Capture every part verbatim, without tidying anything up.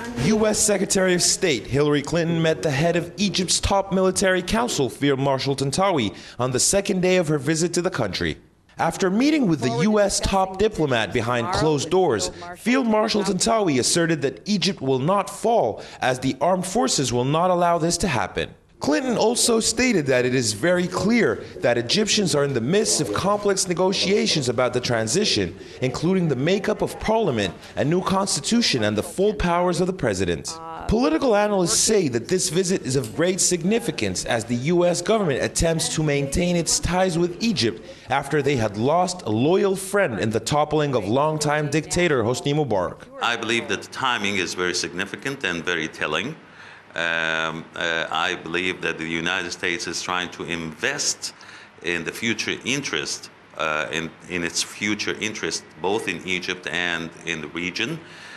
U S Secretary of State Hillary Clinton met the head of Egypt's top military council, Field Marshal Tantawi, on the second day of her visit to the country. After meeting with the U S top diplomat behind closed doors, Field Marshal Tantawi asserted that Egypt will not fall, as the armed forces will not allow this to happen. Clinton also stated that it is very clear that Egyptians are in the midst of complex negotiations about the transition, including the makeup of parliament, a new constitution, and the full powers of the president. Political analysts say that this visit is of great significance as the U S government attempts to maintain its ties with Egypt after they had lost a loyal friend in the toppling of longtime dictator Hosni Mubarak. I believe that the timing is very significant and very telling. Um, uh, I believe that the United States is trying to invest in the future interest, uh, in, in its future interest, both in Egypt and in the region,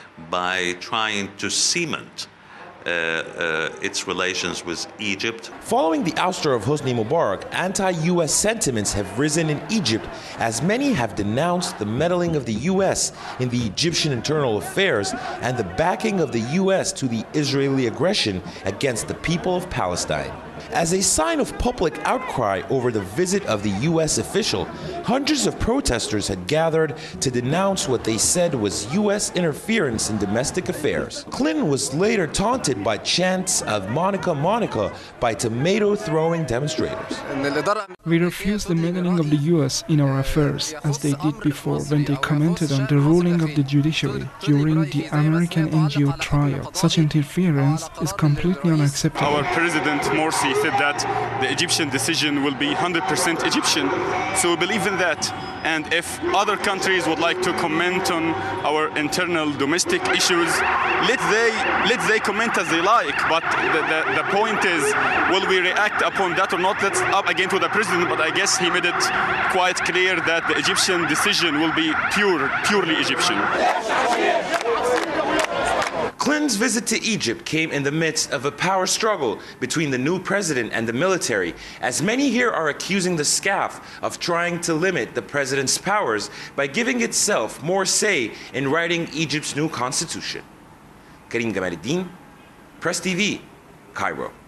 by trying to cement Uh, uh, its relations with Egypt. Following the ouster of Hosni Mubarak, anti-U S sentiments have risen in Egypt as many have denounced the meddling of the U S in the Egyptian internal affairs and the backing of the U S to the Israeli aggression against the people of Palestine. As a sign of public outcry over the visit of the U S official, hundreds of protesters had gathered to denounce what they said was U S interference in domestic affairs. Clinton was later taunted by chants of Monica, Monica by tomato-throwing demonstrators. We refuse the meddling of the U S in our affairs, as they did before when they commented on the ruling of the judiciary during the American N G O trial. Such interference is completely unacceptable. Our President Morsi said that the Egyptian decision will be one hundred percent Egyptian, so we believe in that. And if other countries would like to comment on our internal domestic issues, let they let they comment as they like. But the, the, the point is, will we react upon that or not? That's up again to the president. But I guess he made it quite clear that the Egyptian decision will be pure, purely Egyptian. Clinton's visit to Egypt came in the midst of a power struggle between the new president and the military, as many here are accusing the S C A F of trying to limit the president's powers by giving itself more say in writing Egypt's new constitution. Karim Gamaluddin, Press T V, Cairo.